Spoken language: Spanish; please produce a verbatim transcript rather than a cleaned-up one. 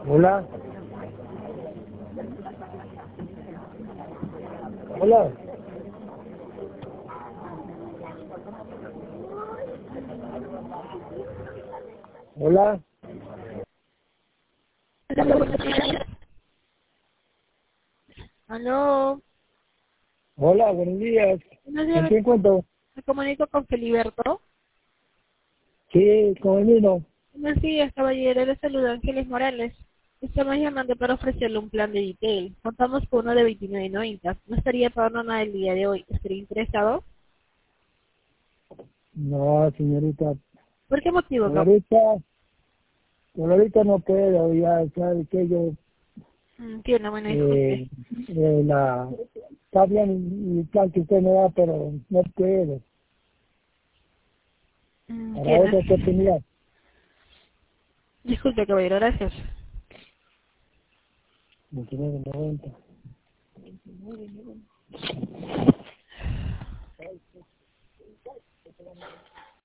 Hola. Hola. Hola. Aló, Hola, buenos días. buenos ¿Con días, quién cuento? me comunico con Feliberto. Sí, con el mismo. Buenos días, caballero, le saluda Ángeles Morales. Estamos llamando para ofrecerle un plan de detail. Contamos con uno de veintinueve noventa. No estaría pagando nada el día de hoy. ¿Estaría interesado? No, señorita. ¿Por qué motivo, Por caballero? ahorita, por ahorita no puedo. Ya sabe que yo, Entiendo, bueno, disculpe. eh, eh, la, está bien el plan que usted me da, pero no puedo. Mm, Para Entiendo. otra oportunidad. Disculpe, caballero, gracias. veintinueve noventa.